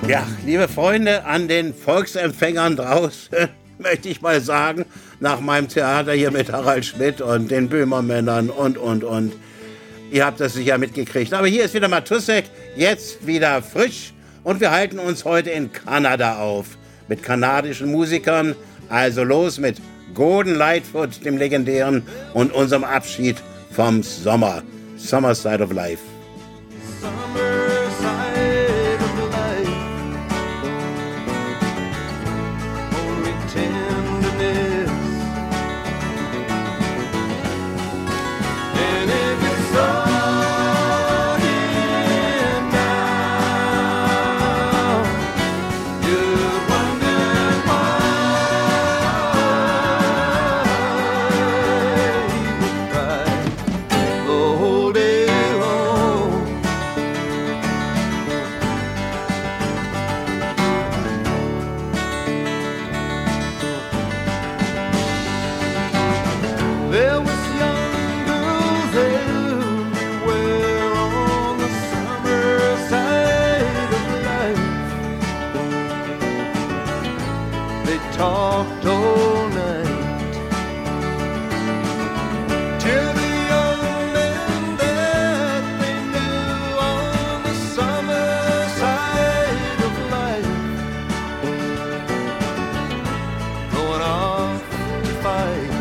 Ja, liebe Freunde an den Volksempfängern draußen, möchte ich mal sagen, nach meinem Theater hier mit Harald Schmidt und den Böhmermännern und. Ihr habt das sicher mitgekriegt. Aber hier ist wieder Matussek, jetzt wieder frisch. Und wir halten uns heute in Kanada auf. Mit kanadischen Musikern. Also los mit Gordon Lightfoot, dem legendären, und unserem Abschied vom Sommer. Summer Side of Life. Talked all night till the young men that they knew on the summer side of life, going off to fight.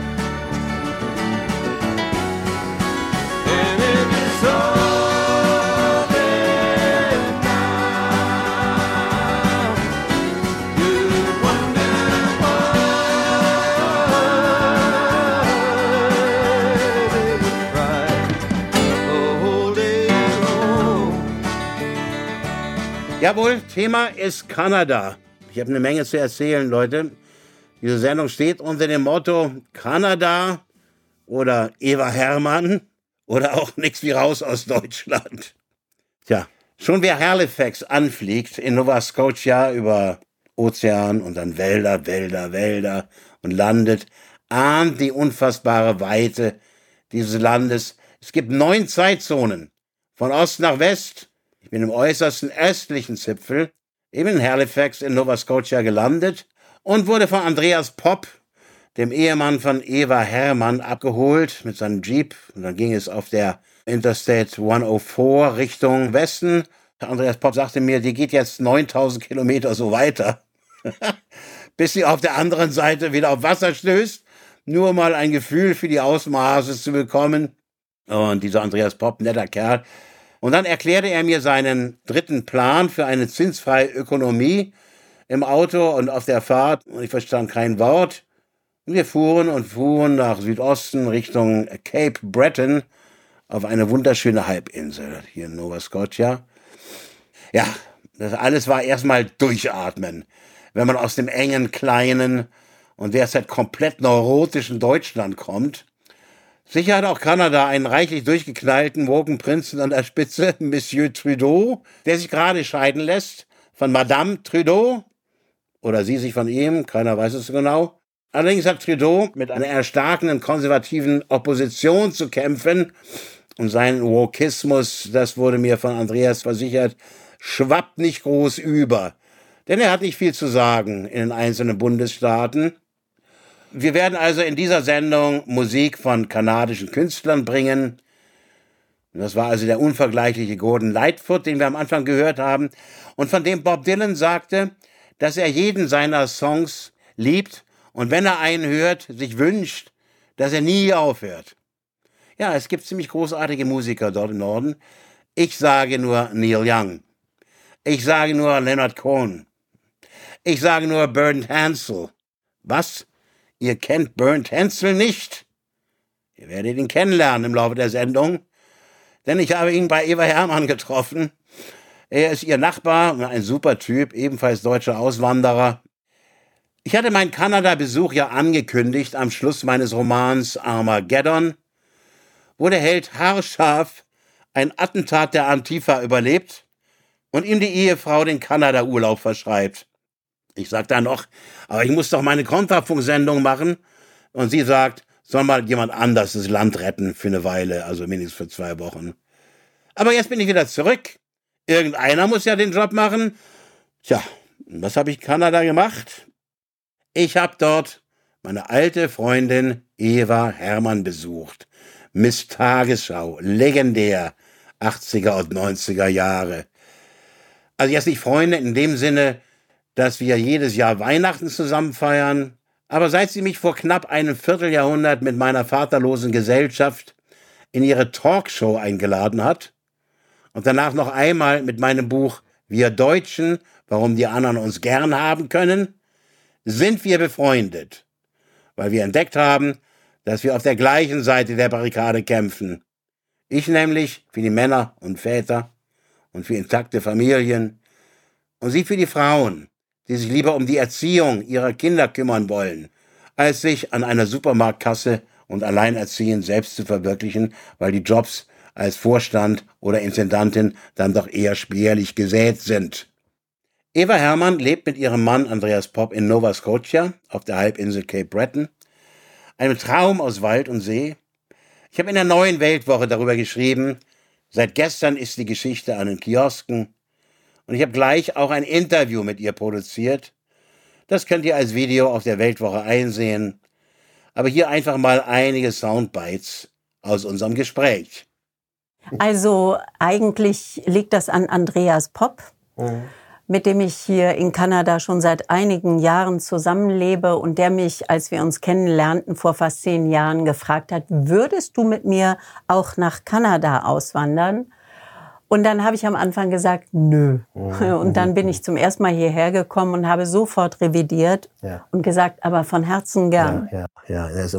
And if it's all there now, you wonder Jawohl, Thema ist Kanada. Ich habe eine Menge zu erzählen, Leute. Diese Sendung steht unter dem Motto Kanada oder Eva Hermann oder auch nichts wie raus aus Deutschland. Tja, schon wer Halifax anfliegt in Nova Scotia über Ozean und dann Wälder und landet, ahnt die unfassbare Weite dieses Landes. Es gibt 9 Zeitzonen, von Ost nach West. Ich bin im äußersten östlichen Zipfel, eben in Halifax in Nova Scotia gelandet und wurde von Andreas Popp, dem Ehemann von Eva Hermann, abgeholt mit seinem Jeep. Und dann ging es auf der Interstate 104 Richtung Westen. Andreas Popp sagte mir, die geht jetzt 9000 Kilometer so weiter, bis sie auf der anderen Seite wieder auf Wasser stößt, nur mal ein Gefühl für die Ausmaße zu bekommen. Und dieser Andreas Popp, netter Kerl. Und dann erklärte er mir seinen dritten Plan für eine zinsfreie Ökonomie im Auto und auf der Fahrt. Und ich verstand kein Wort. Und wir fuhren nach Südosten Richtung Cape Breton auf eine wunderschöne Halbinsel hier in Nova Scotia. Ja, das alles war erstmal durchatmen, wenn man aus dem engen, kleinen und derzeit komplett neurotischen Deutschland kommt. Sicher hat auch Kanada einen reichlich durchgeknallten woken Prinzen an der Spitze, Monsieur Trudeau, der sich gerade scheiden lässt von Madame Trudeau. Oder sie sich von ihm, keiner weiß es so genau. Allerdings hat Trudeau mit einer erstarkenden konservativen Opposition zu kämpfen. Und sein Wokismus, das wurde mir von Andreas versichert, schwappt nicht groß über. Denn er hat nicht viel zu sagen in den einzelnen Bundesstaaten. Wir werden also in dieser Sendung Musik von kanadischen Künstlern bringen. Das war also der unvergleichliche Gordon Lightfoot, den wir am Anfang gehört haben und von dem Bob Dylan sagte, dass er jeden seiner Songs liebt und wenn er einen hört, sich wünscht, dass er nie aufhört. Ja, es gibt ziemlich großartige Musiker dort im Norden. Ich sage nur Neil Young. Ich sage nur Leonard Cohen. Ich sage nur Bernd Hansel. Was? Ihr kennt Bernd Hansel nicht? Ihr werdet ihn kennenlernen im Laufe der Sendung, denn ich habe ihn bei Eva Hermann getroffen. Er ist ihr Nachbar, ein super Typ, ebenfalls deutscher Auswanderer. Ich hatte meinen Kanada-Besuch ja angekündigt am Schluss meines Romans Armageddon, wo der Held haarscharf ein Attentat der Antifa überlebt und ihm die Ehefrau den Kanada-Urlaub verschreibt. Ich sag dann noch, aber ich muss doch meine Kontrafunksendung machen. Und sie sagt, soll mal jemand anders das Land retten für eine Weile, also mindestens für 2 Wochen. Aber jetzt bin ich wieder zurück. Irgendeiner muss ja den Job machen. Tja, was habe ich in Kanada gemacht? Ich habe dort meine alte Freundin Eva Hermann besucht. Miss Tagesschau, legendär, 80er und 90er Jahre. Also jetzt nicht Freunde in dem Sinne, dass wir jedes Jahr Weihnachten zusammen feiern, aber seit sie mich vor knapp einem Vierteljahrhundert mit meiner vaterlosen Gesellschaft in ihre Talkshow eingeladen hat und danach noch einmal mit meinem Buch Wir Deutschen, warum die anderen uns gern haben können, sind wir befreundet, weil wir entdeckt haben, dass wir auf der gleichen Seite der Barrikade kämpfen. Ich nämlich für die Männer und Väter und für intakte Familien und sie für die Frauen, die sich lieber um die Erziehung ihrer Kinder kümmern wollen, als sich an einer Supermarktkasse und alleinerziehend selbst zu verwirklichen, weil die Jobs als Vorstand oder Intendantin dann doch eher spärlich gesät sind. Eva Hermann lebt mit ihrem Mann Andreas Popp in Nova Scotia auf der Halbinsel Cape Breton, einem Traum aus Wald und See. Ich habe in der Neuen Weltwoche darüber geschrieben, seit gestern ist die Geschichte an den Kiosken und ich habe gleich auch ein Interview mit ihr produziert. Das könnt ihr als Video auf der Weltwoche einsehen, aber hier einfach mal einige Soundbites aus unserem Gespräch. Also eigentlich liegt das an Andreas Popp, mit dem ich hier in Kanada schon seit einigen Jahren zusammenlebe und der mich, als wir uns kennenlernten, vor fast 10 Jahren gefragt hat, würdest du mit mir auch nach Kanada auswandern? Und dann habe ich am Anfang gesagt, nö. Und dann bin ich zum ersten Mal hierher gekommen und habe sofort revidiert und gesagt, aber von Herzen gern. Ja, das ist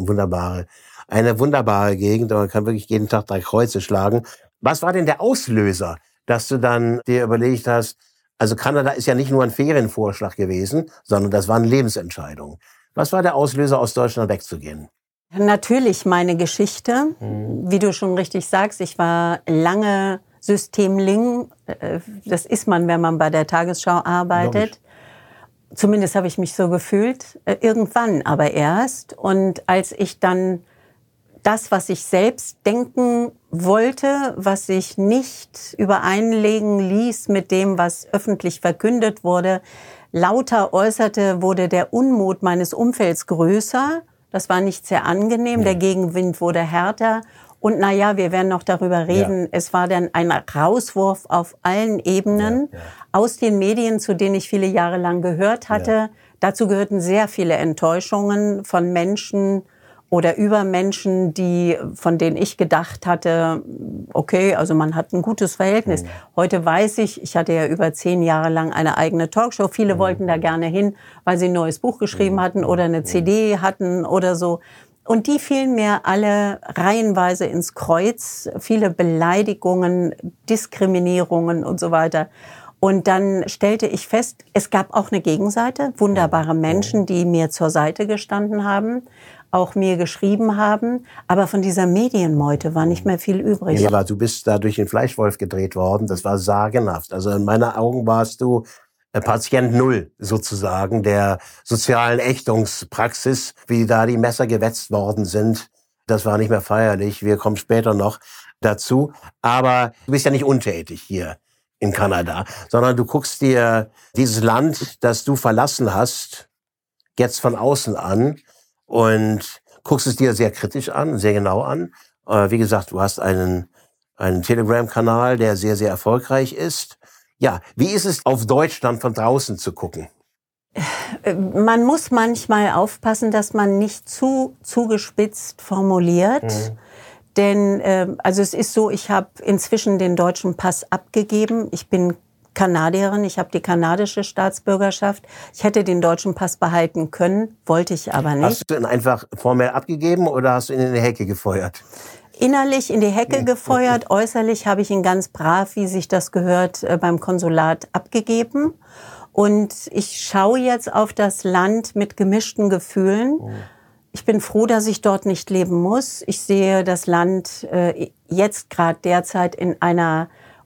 eine wunderbare Gegend. Man kann wirklich jeden Tag 3 Kreuze schlagen. Was war denn der Auslöser, dass du dann dir überlegt hast, also Kanada ist ja nicht nur ein Ferienvorschlag gewesen, sondern das war eine Lebensentscheidung. Was war der Auslöser, aus Deutschland wegzugehen? Natürlich meine Geschichte. Wie du schon richtig sagst, ich war lange Systemling. Das ist man, wenn man bei der Tagesschau arbeitet. Zumindest habe ich mich so gefühlt. Irgendwann aber erst. Und als ich dann das, was ich selbst denken wollte, was sich nicht übereinlegen ließ mit dem, was öffentlich verkündet wurde, lauter äußerte, wurde der Unmut meines Umfelds größer. Das war nicht sehr angenehm. Der Gegenwind wurde härter. Und naja, wir werden noch darüber reden. Es war dann ein Rauswurf auf allen Ebenen aus den Medien, zu denen ich viele Jahre lang gehört hatte. Dazu gehörten sehr viele Enttäuschungen von Menschen oder über Menschen, von denen ich gedacht hatte, okay, also man hat ein gutes Verhältnis. Heute weiß ich hatte ja über 10 Jahre lang eine eigene Talkshow. Viele wollten da gerne hin, weil sie ein neues Buch geschrieben hatten oder eine CD hatten oder so. Und die fielen mir alle reihenweise ins Kreuz. Viele Beleidigungen, Diskriminierungen und so weiter. Und dann stellte ich fest, es gab auch eine Gegenseite, wunderbare Menschen, die mir zur Seite gestanden haben, auch mir geschrieben haben. Aber von dieser Medienmeute war nicht mehr viel übrig. Ja, aber du bist da durch den Fleischwolf gedreht worden. Das war sagenhaft. Also in meinen Augen warst du Patient Null sozusagen der sozialen Ächtungspraxis, wie da die Messer gewetzt worden sind. Das war nicht mehr feierlich. Wir kommen später noch dazu. Aber du bist ja nicht untätig hier in Kanada, sondern du guckst dir dieses Land, das du verlassen hast, jetzt von außen an und guckst es dir sehr kritisch an, sehr genau an. Wie gesagt, du hast einen Telegram-Kanal, der sehr, sehr erfolgreich ist. Ja, wie ist es, auf Deutschland von draußen zu gucken? Man muss manchmal aufpassen, dass man nicht zu zugespitzt formuliert. Denn also es ist so, ich habe inzwischen den deutschen Pass abgegeben. Ich bin Kanadierin, ich habe die kanadische Staatsbürgerschaft. Ich hätte den deutschen Pass behalten können, wollte ich aber nicht. Hast du ihn einfach formell abgegeben oder hast du ihn in die Hecke gefeuert? Innerlich in die Hecke gefeuert, äußerlich habe ich ihn ganz brav, wie sich das gehört, beim Konsulat abgegeben. Und ich schaue jetzt auf das Land mit gemischten Gefühlen. Ich bin froh, dass ich dort nicht leben muss. Ich sehe das Land jetzt gerade derzeit in einer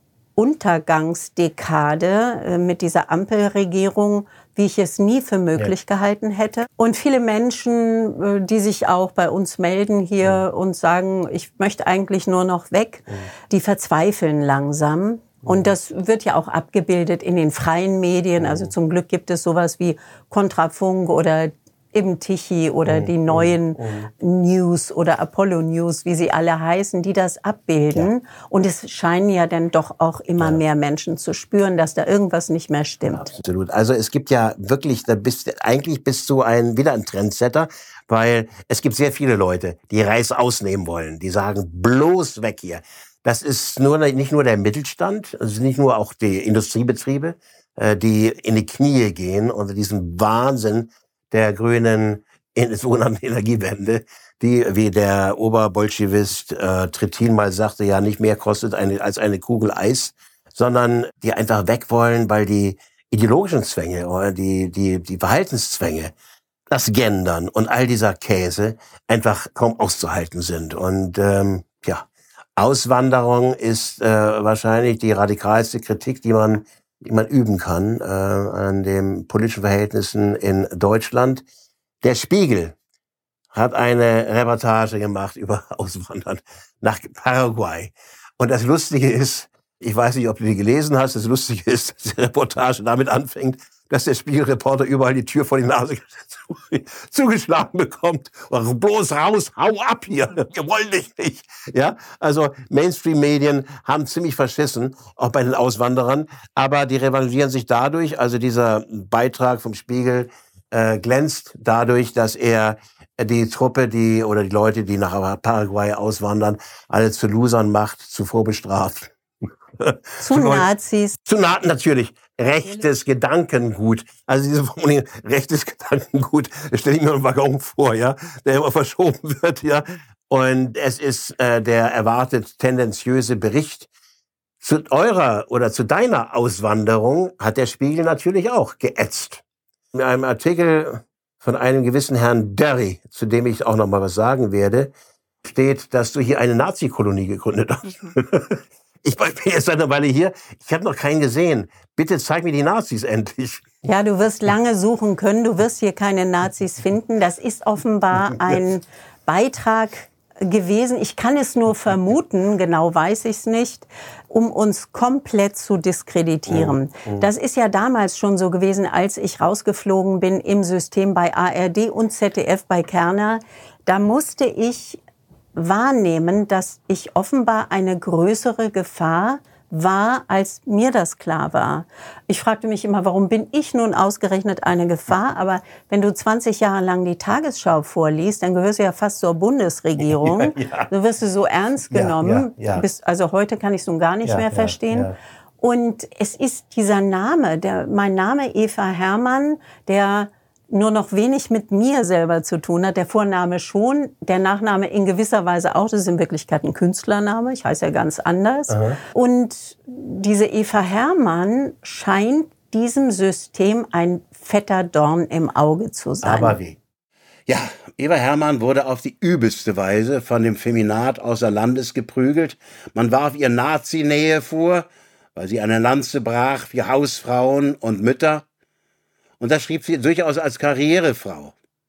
Untergangsdekade mit dieser Ampelregierung, wie ich es nie für möglich gehalten hätte. Und viele Menschen, die sich auch bei uns melden hier und sagen, ich möchte eigentlich nur noch weg, die verzweifeln langsam. Und das wird ja auch abgebildet in den freien Medien. Also zum Glück gibt es sowas wie Kontrafunk oder eben Tichy oder die neuen News oder Apollo News, wie sie alle heißen, die das abbilden. Und es scheinen ja dann doch auch immer mehr Menschen zu spüren, dass da irgendwas nicht mehr stimmt. Absolut. Also es gibt ja wirklich, eigentlich bist du wieder ein Trendsetter, weil es gibt sehr viele Leute, die Reis ausnehmen wollen, die sagen, bloß weg hier. Das ist nicht nur der Mittelstand, also nicht nur auch die Industriebetriebe, die in die Knie gehen unter diesem Wahnsinn der grünen sogenannten Energiewende, die, wie der Oberbolschewist Trittin mal sagte, ja nicht mehr kostet als eine Kugel Eis, sondern die einfach weg wollen, weil die ideologischen Zwänge oder die Verhaltenszwänge, das Gendern und all dieser Käse einfach kaum auszuhalten sind. Und Auswanderung ist wahrscheinlich die radikalste Kritik, die man üben kann an den politischen Verhältnissen in Deutschland. Der Spiegel hat eine Reportage gemacht über Auswandern nach Paraguay. Und das Lustige ist, ich weiß nicht, ob du die gelesen hast, das Lustige ist, dass die Reportage damit anfängt, dass der Spiegelreporter überall die Tür vor die Nase zugeschlagen bekommt. Und bloß raus, hau ab hier, wir wollen dich nicht. Ja, also Mainstream-Medien haben ziemlich verschissen, auch bei den Auswanderern, aber die revanchieren sich dadurch, also dieser Beitrag vom Spiegel glänzt dadurch, dass er die Truppe, die Leute, die nach Paraguay auswandern, alle zu Losern macht, zu vorbestraft. Zu Nazis. Natürlich. Rechtes Gedankengut. Also diese Formulierung, rechtes Gedankengut, das stelle ich mir einen Waggon vor, ja, der immer verschoben wird, ja. Und es ist der erwartet tendenziöse Bericht. Zu eurer oder zu deiner Auswanderung hat der Spiegel natürlich auch geätzt. In einem Artikel von einem gewissen Herrn Derry, zu dem ich auch noch mal was sagen werde, steht, dass du hier eine Nazi-Kolonie gegründet hast. Ich bin jetzt eine Weile hier. Ich habe noch keinen gesehen. Bitte zeig mir die Nazis endlich. Ja, du wirst lange suchen können. Du wirst hier keine Nazis finden. Das ist offenbar ein Beitrag gewesen. Ich kann es nur vermuten, genau weiß ich es nicht, um uns komplett zu diskreditieren. Das ist ja damals schon so gewesen, als ich rausgeflogen bin im System bei ARD und ZDF bei Kerner. Da musste ich wahrnehmen, dass ich offenbar eine größere Gefahr war, als mir das klar war. Ich fragte mich immer, warum bin ich nun ausgerechnet eine Gefahr? Aber wenn du 20 Jahre lang die Tagesschau vorliest, dann gehörst du ja fast zur Bundesregierung. Ja. Du wirst so ernst genommen. Ja. Also heute kann ich es nun gar nicht mehr verstehen. Ja. Und es ist dieser Name, mein Name Eva Herrmann, der nur noch wenig mit mir selber zu tun hat. Der Vorname schon, der Nachname in gewisser Weise auch. Das ist in Wirklichkeit ein Künstlername. Ich heiße ja ganz anders. Aha. Und diese Eva Herrmann scheint diesem System ein fetter Dorn im Auge zu sein. Aber wie? Ja, Eva Herrmann wurde auf die übelste Weise von dem Feminat außer Landes geprügelt. Man warf ihr Nazi-Nähe vor, weil sie eine Lanze brach für Hausfrauen und Mütter. Und das schrieb sie durchaus als Karrierefrau.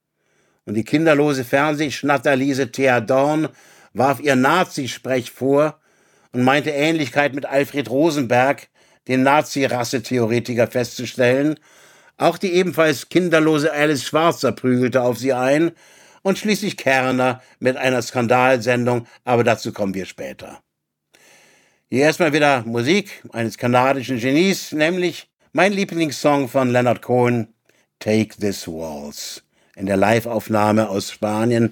Und die kinderlose Fernsehschnatterliese Thea Dorn warf ihr Nazisprech vor und meinte Ähnlichkeit mit Alfred Rosenberg, den Nazi-Rassetheoretiker, festzustellen. Auch die ebenfalls kinderlose Alice Schwarzer prügelte auf sie ein und schließlich Kerner mit einer Skandalsendung, aber dazu kommen wir später. Hier erstmal wieder Musik eines kanadischen Genies, nämlich mein Lieblingssong von Leonard Cohen, Take This Waltz, in der Live-Aufnahme aus Spanien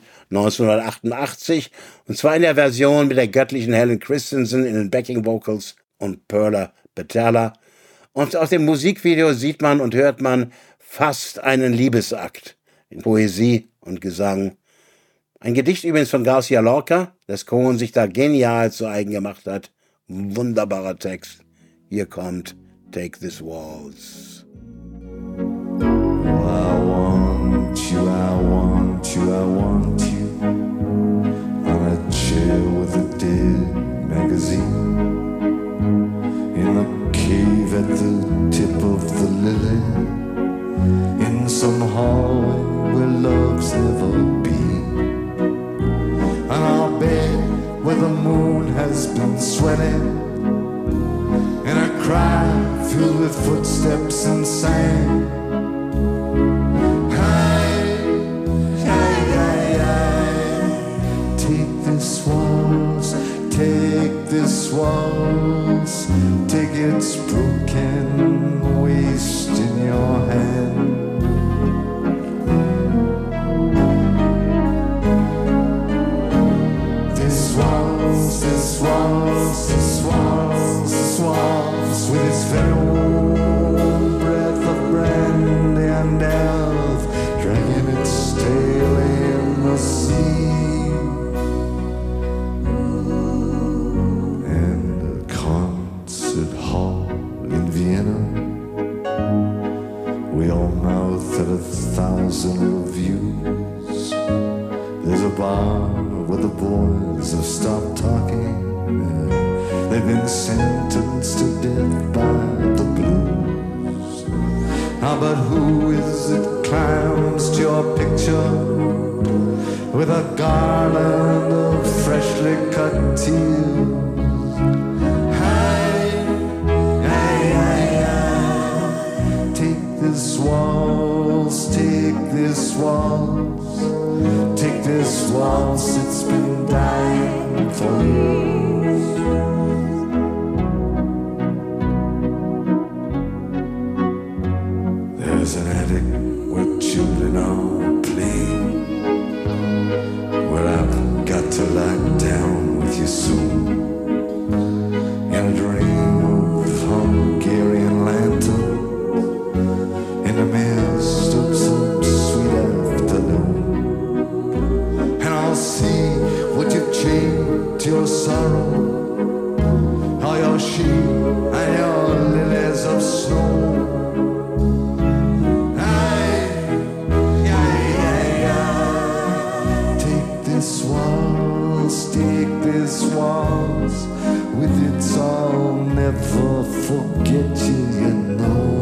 1988, und zwar in der Version mit der göttlichen Helen Christensen in den Backing Vocals und Perla Petella. Und aus dem Musikvideo sieht man und hört man fast einen Liebesakt in Poesie und Gesang. Ein Gedicht übrigens von Garcia Lorca, das Cohen sich da genial zu eigen gemacht hat. Wunderbarer Text. Hier kommt Take This Waltz. I want you, I want you, I want you on a chair with a dead magazine in a cave at the tip of the lily in some hallway where love's never been on our bed where the moon has been sweating and cry filled with footsteps and sand. Take this waltz, take its broken waist in your hand. This waltz, this waltz, this waltz, this waltz, with its very own breath of brandy and death, dragging its tail in the sea. At 1,000 reviews. There's a bar where the boys have stopped talking. They've been sentenced to death by the blues. Ah, but who is it climbs to your picture with a garland of freshly cut tears? This waltz, take this waltz, take this waltz, it's been dying for years. There's an attic where children are playing, where I've got to lie down with you soon, in a dream of Hungarian lantern. In the midst of some sweet afternoon, and I'll see what you've changed your sorrow, all your sheep and your lilies of snow. Take this waltz, with its I'll never forget you, you know.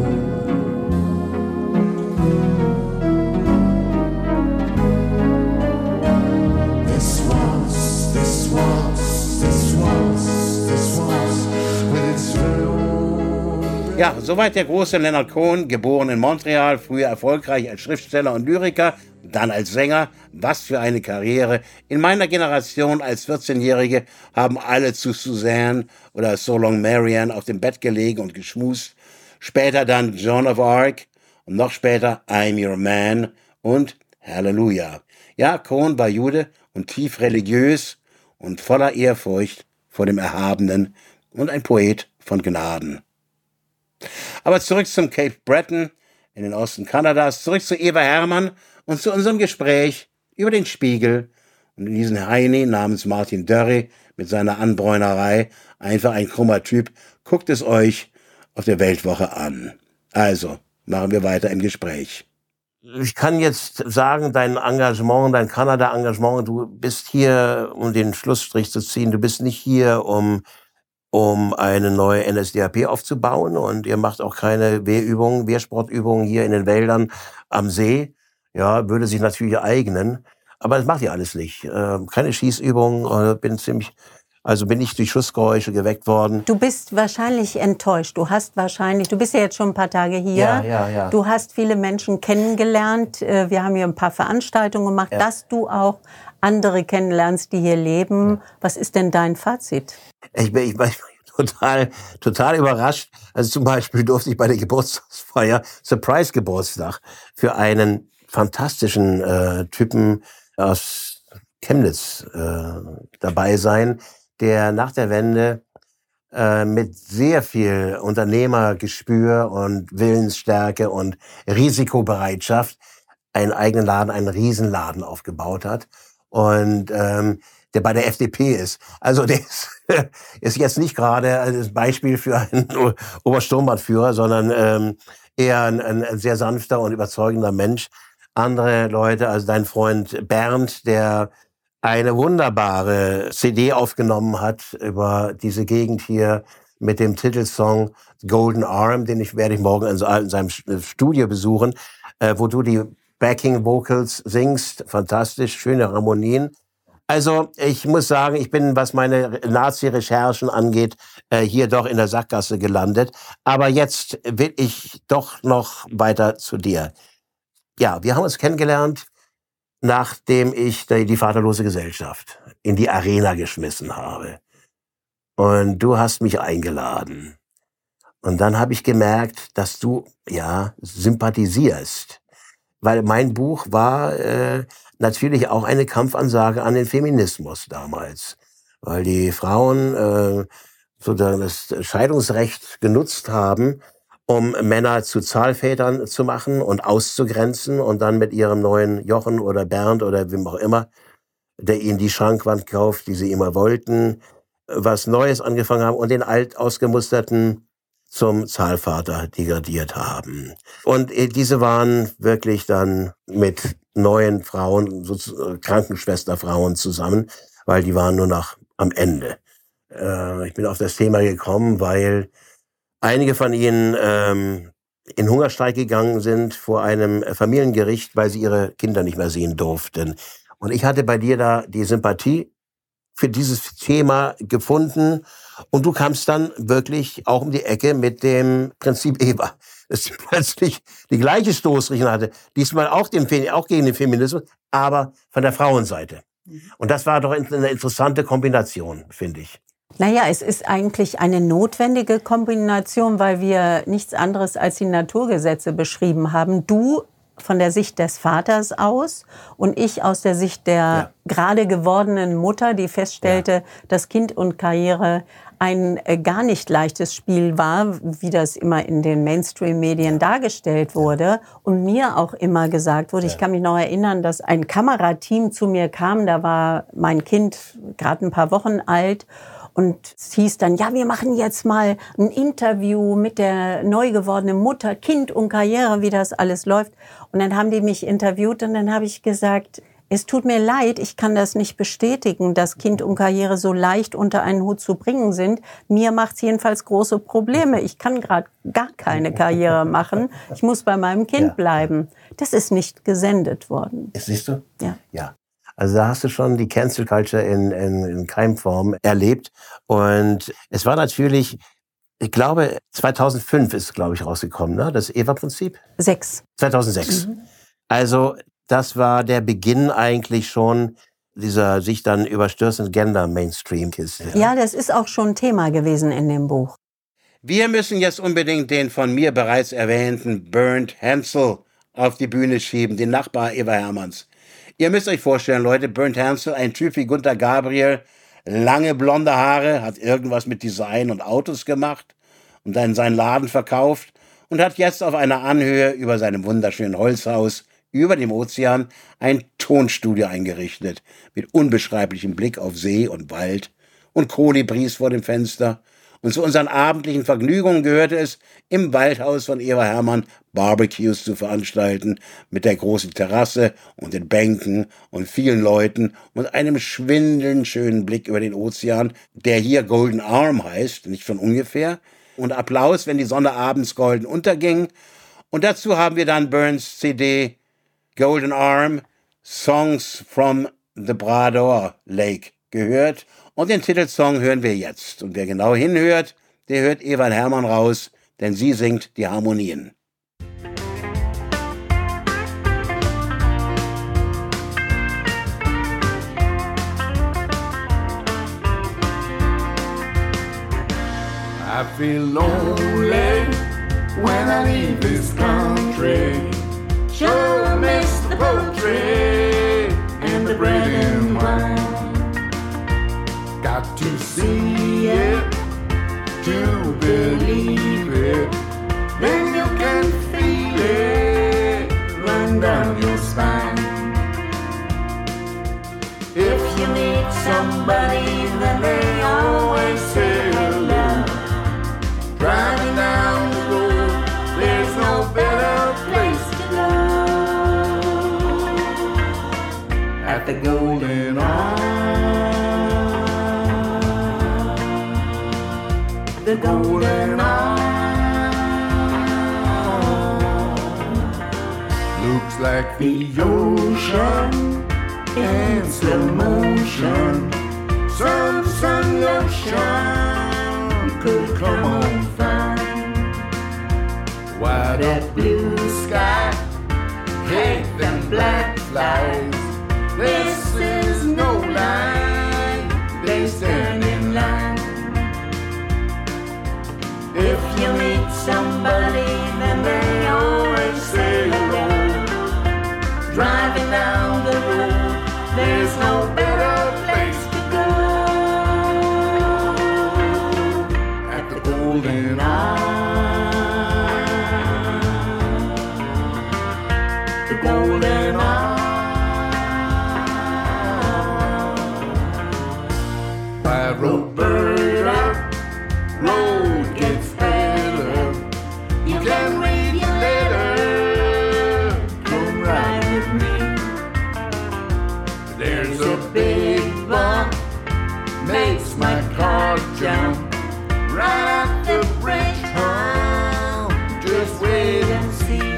Ja, soweit der große Leonard Cohen, geboren in Montreal, früher erfolgreich als Schriftsteller und Lyriker, dann als Sänger. Was für eine Karriere. In meiner Generation als 14-Jährige haben alle zu Suzanne oder So Long Marianne auf dem Bett gelegen und geschmust. Später dann Joan of Arc und noch später I'm Your Man und Halleluja. Ja, Cohen war Jude und tief religiös und voller Ehrfurcht vor dem Erhabenen und ein Poet von Gnaden. Aber zurück zum Cape Breton in den Osten Kanadas, zurück zu Eva Herrmann und zu unserem Gespräch über den Spiegel und diesen Heini namens Martin Dörry mit seiner Anbräunerei, einfach ein krummer Typ. Guckt es euch auf der Weltwoche an. Also, machen wir weiter im Gespräch. Ich kann jetzt sagen, dein Engagement, dein Kanada-Engagement, du bist hier, um den Schlussstrich zu ziehen, du bist nicht hier, um eine neue NSDAP aufzubauen, und ihr macht auch keine Wehrsportübungen hier in den Wäldern am See. Ja, würde sich natürlich eignen, aber das macht ihr alles nicht. Keine Schießübungen, bin ich durch Schussgeräusche geweckt worden. Du bist wahrscheinlich enttäuscht. Du bist ja jetzt schon ein paar Tage hier. Ja. Du hast viele Menschen kennengelernt. Wir haben hier ein paar Veranstaltungen gemacht, dass du auch andere kennenlernst, die hier leben. Was ist denn dein Fazit? Ich bin total überrascht. Also zum Beispiel durfte ich bei der Geburtstagsfeier, Surprise-Geburtstag, für einen fantastischen Typen aus Chemnitz dabei sein, der nach der Wende mit sehr viel Unternehmergespür und Willensstärke und Risikobereitschaft einen eigenen Laden, einen Riesenladen aufgebaut hat. Und der bei der FDP ist. Also der ist jetzt nicht gerade ein Beispiel für einen Obersturmbannführer, sondern eher ein sehr sanfter und überzeugender Mensch. Andere Leute, also dein Freund Bernd, der eine wunderbare CD aufgenommen hat über diese Gegend hier mit dem Titelsong Golden Arm, werde ich morgen in seinem Studio besuchen, wo du die Backing Vocals singst. Fantastisch, schöne Harmonien. Also ich muss sagen, ich bin, was meine Nazi-Recherchen angeht, hier doch in der Sackgasse gelandet. Aber jetzt will ich doch noch weiter zu dir. Ja, wir haben uns kennengelernt, nachdem ich die Vaterlose Gesellschaft in die Arena geschmissen habe. Und du hast mich eingeladen. Und dann habe ich gemerkt, dass du, ja, sympathisierst. Weil mein Buch war natürlich auch eine Kampfansage an den Feminismus damals. Weil die Frauen sozusagen das Scheidungsrecht genutzt haben, um Männer zu Zahlvätern zu machen und auszugrenzen und dann mit ihrem neuen Jochen oder Bernd oder wem auch immer, der ihnen die Schrankwand kauft, die sie immer wollten, was Neues angefangen haben und den alt ausgemusterten zum Zahlvater degradiert haben. Und diese waren wirklich dann mit neuen Frauen, so Krankenschwesterfrauen zusammen, weil die waren nur noch am Ende. Ich bin auf das Thema gekommen, weil einige von ihnen in Hungerstreik gegangen sind vor einem Familiengericht, weil sie ihre Kinder nicht mehr sehen durften. Und ich hatte bei dir da die Sympathie für dieses Thema gefunden. Und du kamst dann wirklich auch um die Ecke mit dem Prinzip Eva, das plötzlich die gleiche Stoßrichtung hatte. Diesmal auch gegen den Feminismus, aber von der Frauenseite. Und das war doch eine interessante Kombination, finde ich. Naja, es ist eigentlich eine notwendige Kombination, weil wir nichts anderes als die Naturgesetze beschrieben haben. Du von der Sicht des Vaters aus und ich aus der Sicht der gerade gewordenen Mutter, die feststellte, dass Kind und Karriere ein gar nicht leichtes Spiel war, wie das immer in den Mainstream-Medien dargestellt wurde und mir auch immer gesagt wurde. Ich kann mich noch erinnern, dass ein Kamerateam zu mir kam, da war mein Kind gerade ein paar Wochen alt. Und es hieß dann, ja, wir machen jetzt mal ein Interview mit der neu gewordenen Mutter, Kind und Karriere, wie das alles läuft. Und dann haben die mich interviewt und dann habe ich gesagt, es tut mir leid, ich kann das nicht bestätigen, dass Kind und Karriere so leicht unter einen Hut zu bringen sind. Mir macht es jedenfalls große Probleme. Ich kann gerade gar keine Karriere machen. Ich muss bei meinem Kind bleiben. Das ist nicht gesendet worden. Siehst du? Ja. Ja. Also da hast du schon die Cancel Culture in Keimform erlebt. Und es war natürlich, ich glaube, 2005 ist, glaube ich, rausgekommen, ne? Das Eva-Prinzip? 2006. Also das war der Beginn eigentlich schon dieser sich dann überstürzenden Gender-Mainstream-Kiste. Ja, das ist auch schon Thema gewesen in dem Buch. Wir müssen jetzt unbedingt den von mir bereits erwähnten Bernd Hansel auf die Bühne schieben, den Nachbar Eva Hermanns. Ihr müsst euch vorstellen, Leute, Bernd Hansel, ein Typ wie Gunther Gabriel, lange blonde Haare, hat irgendwas mit Design und Autos gemacht und dann seinen Laden verkauft und hat jetzt auf einer Anhöhe über seinem wunderschönen Holzhaus über dem Ozean ein Tonstudio eingerichtet, mit unbeschreiblichem Blick auf See und Wald und Kolibris vor dem Fenster. Und zu unseren abendlichen Vergnügungen gehörte es, im Waldhaus von Eva Hermann Barbecues zu veranstalten, mit der großen Terrasse und den Bänken und vielen Leuten und einem schwindelnd schönen Blick über den Ozean, der hier Golden Arm heißt, nicht von ungefähr, und Applaus, wenn die Sonne abends golden unterging. Und dazu haben wir dann Burns CD Golden Arm, Songs from the Brador Lake gehört. Und den Titelsong hören wir jetzt. Und wer genau hinhört, der hört Eva Hermann raus, denn sie singt die Harmonien. I feel lonely when I leave this country. Sure miss the poetry and the bread and wine. Got to see it to believe it. Then you can feel it run down your spine. If you meet somebody, then they always say hello. Driving down the road, there's no better place to go. At the Golden Arm, the Golden Arm. Looks like the ocean in slow motion. Sun, lotion could come on fine. Why that blue sky, hate them black flies. This is no lie, they stand in line. If you meet somebody, then they always say hello. Driving down the road, there's no better place to go. At the Golden Hour, the Golden Hour. By Roberta, road gets better. You can read your letter. Come ride with me. There's a big bump, makes my car jump. Right at the bridge hump, just wait and see.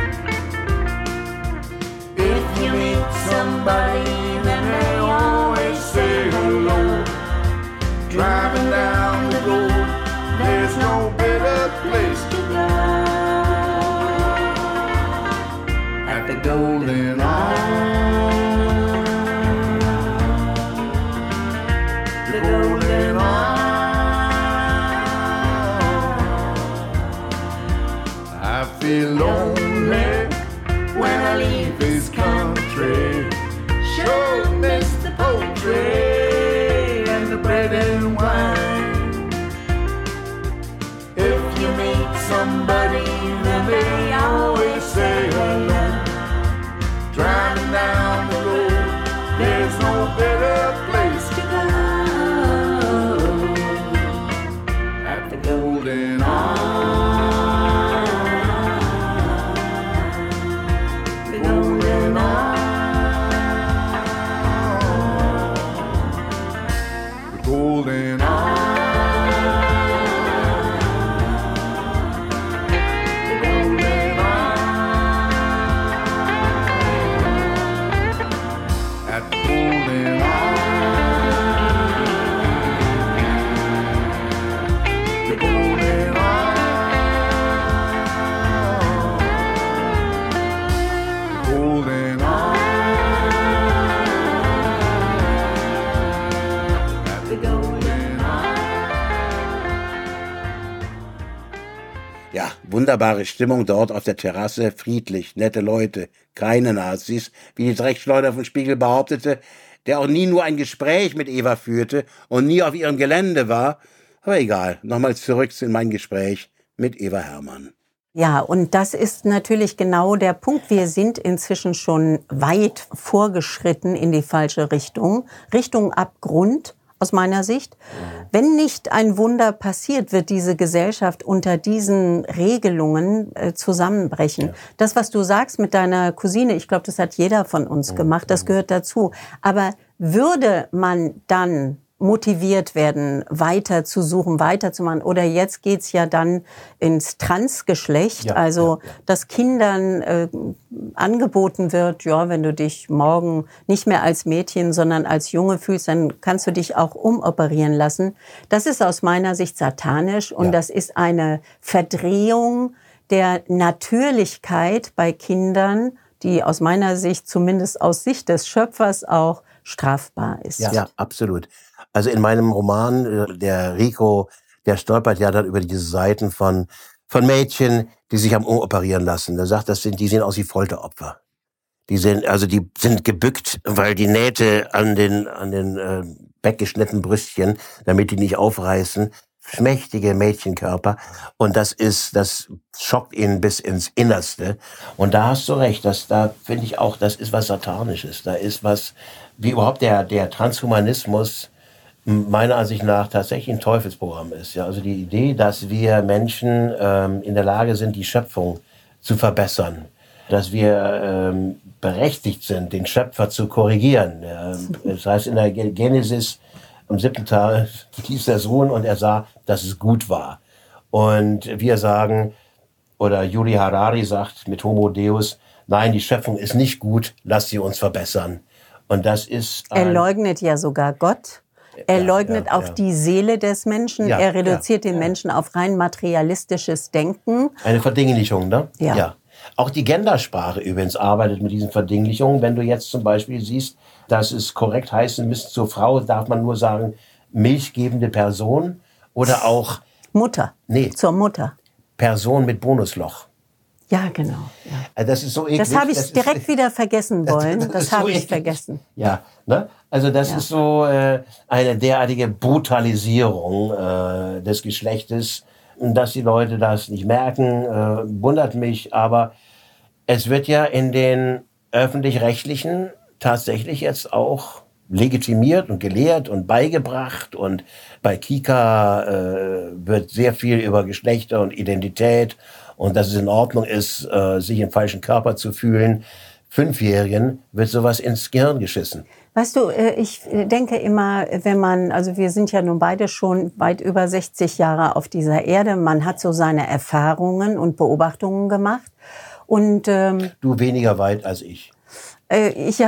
If you meet somebody, then they always say hello. Driving down the road, there's no better place to go. At the Golden Hour, the Golden Hour. I feel lonely when I leave this country. Sure miss the poetry and the bread and wine. If you meet somebody, then they always say hello. Driving down the road, there's no better place to go. At the Golden Hour, the Golden Hour, the Golden Hour. At the Golden Hour, the Golden Hour, the Golden Hour, at the Golden Hour. Ja, wunderbare Stimmung dort auf der Terrasse, friedlich, nette Leute, keine Nazis, wie die Dreckschleuder vom Spiegel behauptete, der auch nie nur ein Gespräch mit Eva führte und nie auf ihrem Gelände war. Aber egal, nochmal zurück in mein Gespräch mit Eva Herrmann. Ja, und das ist natürlich genau der Punkt. Wir sind inzwischen schon weit vorgeschritten in die falsche Richtung, Richtung Abgrund aus meiner Sicht. Wenn nicht ein Wunder passiert, wird diese Gesellschaft unter diesen Regelungen zusammenbrechen. Ja. Das, was du sagst mit deiner Cousine, ich glaube, das hat jeder von uns gemacht, das gehört dazu. Aber würde man dann motiviert werden, weiter zu suchen, weiterzumachen. Oder jetzt geht's ja dann ins Transgeschlecht, dass Kindern angeboten wird, ja, wenn du dich morgen nicht mehr als Mädchen, sondern als Junge fühlst, dann kannst du dich auch umoperieren lassen. Das ist aus meiner Sicht satanisch und das ist eine Verdrehung der Natürlichkeit bei Kindern, die aus meiner Sicht, zumindest aus Sicht des Schöpfers, auch strafbar ist. Ja, absolut. Also in meinem Roman, der Rico, der stolpert ja dann über diese Seiten von Mädchen, die sich haben umoperieren lassen. Der sagt, die sehen aus wie Folteropfer. Die sind gebückt, weil die Nähte an den weggeschnittenen Brüstchen, damit die nicht aufreißen. Schmächtige Mädchenkörper. Und das schockt ihn bis ins Innerste. Und da hast du recht, da finde ich auch, das ist was Satanisches. Da ist was, wie überhaupt der Transhumanismus meiner Ansicht nach tatsächlich ein Teufelsprogramm ist. Ja, also die Idee, dass wir Menschen in der Lage sind, die Schöpfung zu verbessern, dass wir berechtigt sind, den Schöpfer zu korrigieren. Das heißt, in der Genesis am 7. Tag stieß der Sohn und er sah, dass es gut war. Und wir sagen, oder Yuval Harari sagt mit Homo Deus, nein, die Schöpfung ist nicht gut, lass sie uns verbessern. Und das ist Er leugnet ja sogar Gott. Er leugnet auch die Seele des Menschen. Ja, er reduziert den Menschen auf rein materialistisches Denken. eine Verdinglichung, ne? Ja. Auch die Gendersprache übrigens arbeitet mit diesen Verdinglichungen. Wenn du jetzt zum Beispiel siehst, dass es korrekt heißen müsste, zur Frau darf man nur sagen, milchgebende Person oder auch Mutter. Nee. Zur Mutter. Person mit Bonusloch. Ja, genau. Ja. Also das ist so eklig. Das habe ich direkt wieder vergessen wollen. Das ist so habe ich eklig. vergessen. Ja, ne? Also das ist so eine derartige Brutalisierung des Geschlechtes, dass die Leute das nicht merken, wundert mich. Aber es wird ja in den Öffentlich-Rechtlichen tatsächlich jetzt auch legitimiert und gelehrt und beigebracht. Und bei Kika wird sehr viel über Geschlechter und Identität und dass es in Ordnung ist, sich im falschen Körper zu fühlen. 5-Jährigen wird sowas ins Gehirn geschissen. Weißt du, ich denke immer, also wir sind ja nun beide schon weit über 60 Jahre auf dieser Erde. Man hat so seine Erfahrungen und Beobachtungen gemacht. Und Du weniger weit als ich. ich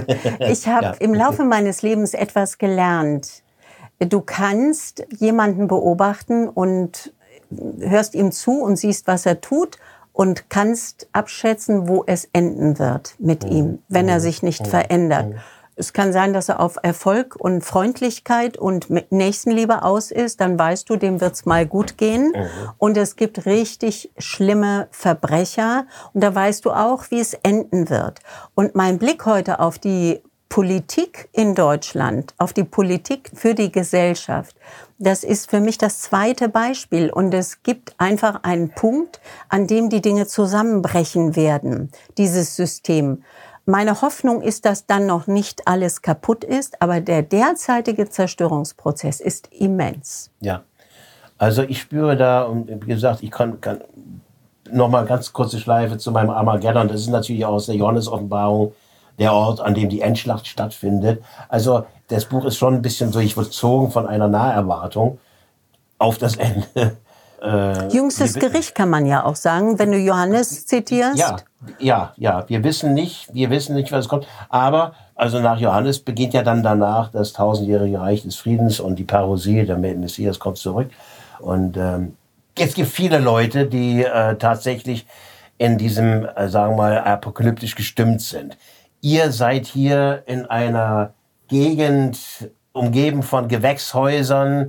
habe im Laufe meines Lebens etwas gelernt. Du kannst jemanden beobachten und hörst ihm zu und siehst, was er tut und kannst abschätzen, wo es enden wird mit ihm, wenn er sich nicht verändert. Es kann sein, dass er auf Erfolg und Freundlichkeit und Nächstenliebe aus ist. Dann weißt du, dem wird's mal gut gehen. Und es gibt richtig schlimme Verbrecher. Und da weißt du auch, wie es enden wird. Und mein Blick heute auf die Politik in Deutschland, auf die Politik für die Gesellschaft, das ist für mich das zweite Beispiel. Und es gibt einfach einen Punkt, an dem die Dinge zusammenbrechen werden, dieses System. Meine Hoffnung ist, dass dann noch nicht alles kaputt ist, aber der derzeitige Zerstörungsprozess ist immens. Ja, also ich spüre da, und wie gesagt, ich kann noch mal ganz kurze Schleife zu meinem Armageddon. Das ist natürlich aus der Johannes-Offenbarung der Ort, an dem die Endschlacht stattfindet. Also das Buch ist schon ein bisschen durchzogen von einer Naherwartung auf das Ende. Jüngstes Gericht kann man ja auch sagen, wenn du Johannes zitierst. Ja. Wir wissen nicht, was kommt. Aber also nach Johannes beginnt ja dann danach das 1000-jährige Reich des Friedens und die Parousie, der Messias kommt zurück. Und es gibt viele Leute, die tatsächlich in diesem, sagen wir mal, apokalyptisch gestimmt sind. Ihr seid hier in einer Gegend umgeben von Gewächshäusern.